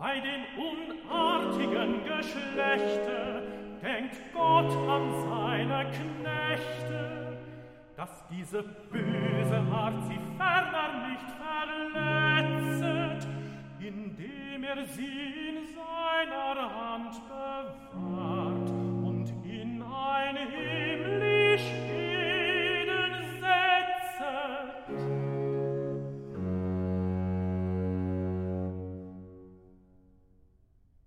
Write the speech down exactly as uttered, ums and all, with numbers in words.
bei den unartigen Geschlechte denkt Gott an seine Knechte, dass diese böse Art sie ferner nicht verletzet, indem er sie